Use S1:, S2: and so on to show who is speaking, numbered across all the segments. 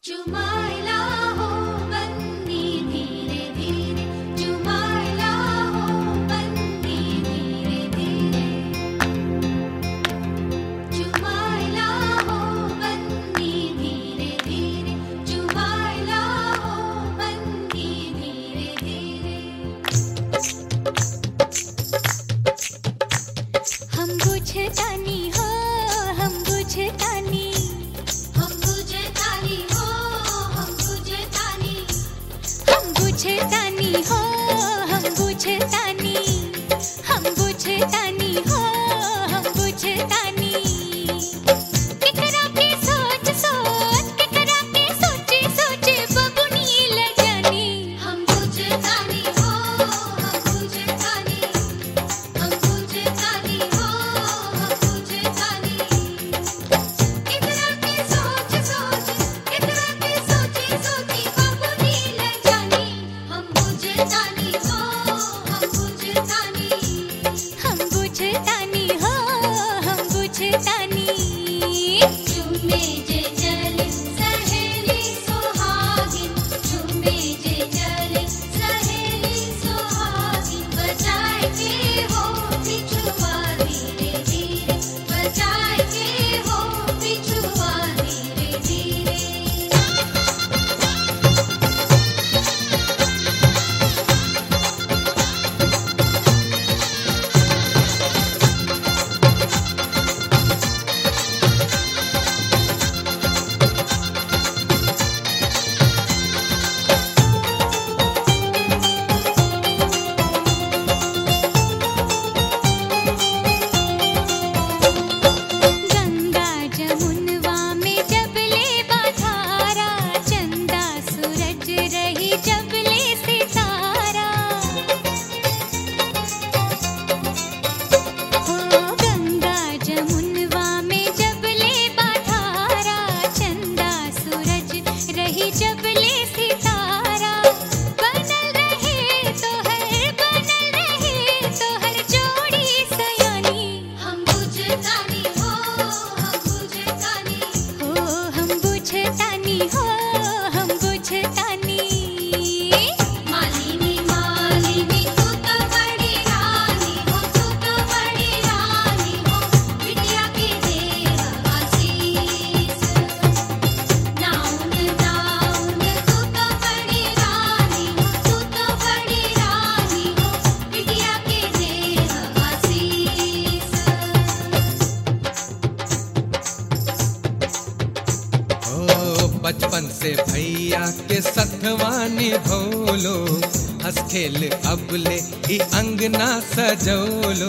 S1: चुमाइला हो बन्नी धीरे धीरे, चुमाइला हो बन्नी धीरे धीरे, चुमाइला हो बन्नी धीरे धीरे, चुमाइला हो बन्नी धीरे धीरे। हम बुझतानी हो, हम बुझतानी, हम बुझतानी हो, हम बुझतानी, हम बुझतानी हो, हम बुझतानी, हम बुझतानी हो, हम बुझतानी। केकरा के सोच सोच, केकरा के सोचे सोचे बबुनी ल जानी। हम बुझतानी हो, हम बुझतानी, हम बुझतानी हो, हम बुझतानी। केकरा के सोच सोच, केकरा के सोचे सोचे बबुनी ल जानी। हम बुझतानी हो, हम बुझतानी, हम बुझतानी हो, हम बुझतानी। झूमे जे चले सहेली सुहागिन, झूमे जे चले सहेली सुहागिन। बजाए के हो बिछुआ धीरे धीरे, बजाए के हो बिछुआ धीरे धीरे। गंगा जमुनवा में जबले बाधारा, चंदा सूरज रही जबले सितारा। हो गंगा जमुनवा में जबले बाधारा, चंदा सूरज रही जबले सितारा। बनल रहे तोहर जोड़ी सयानी। हम बुझतानी हो, हम बुझतानी, हो हम बुझतानी हो, हम बुझतानी। मालिनी मालिनी तू तो बड़ी रानी हो, तू तो बड़ी रानी हो, बिटिया की दे आशीष। नाउन नाउन तू तो बड़ी रानी हो, तू तो बड़ी रानी हो, बिटिया की दे आशीष।
S2: ओ बचपन से भैया के सथवानी भोलो, हंस खेल अबले ही अंगना सजोलो।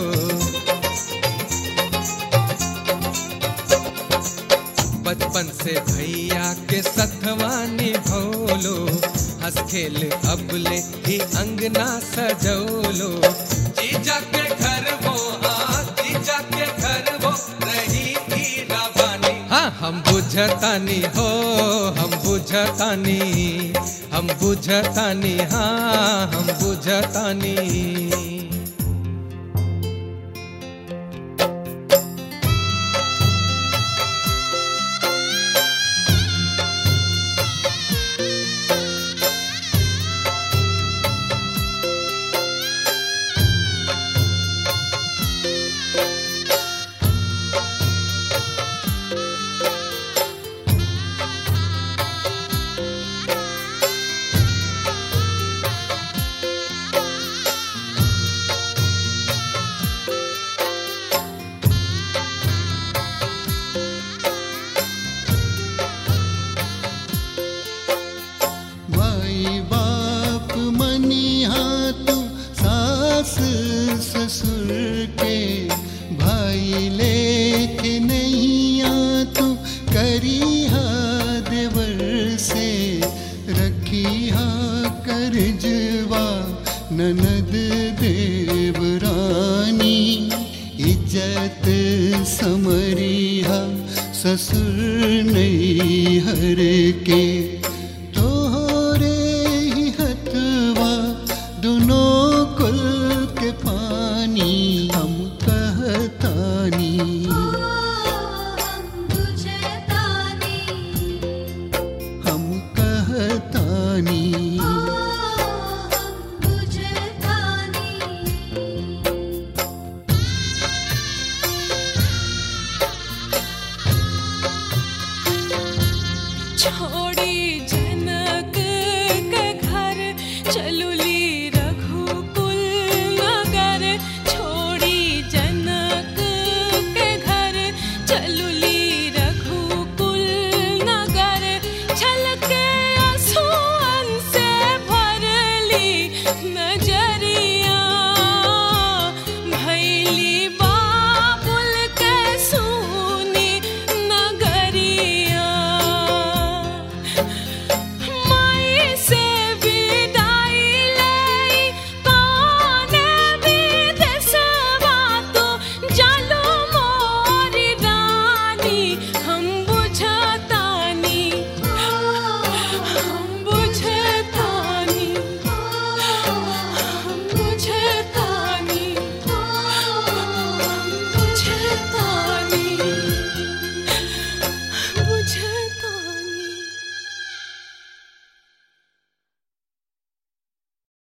S2: बचपन से भैया के सथवानी भोलो, हंस खेल अबले ही अंगना सजोलो। जीजा के घर वो, हाँ जीजा के घर वो रही हीरा बानी। हाँ हम बुझतानी हो, हम बुझतानी, हम बुझतानी, हाँ हम बुझतानी।
S3: माई बाप मनिहा तू सास ससुर के, भाई लेके नैया तू करिहा देवर से। रखिहा करजवा ननद देवरानी, इज्जत समरिहा ससुर नैहर के। तोहरे ही हथवा दोनों कुल के पानी, हम कहतानी।
S1: हम बुझतानी,
S3: हम
S1: छोड़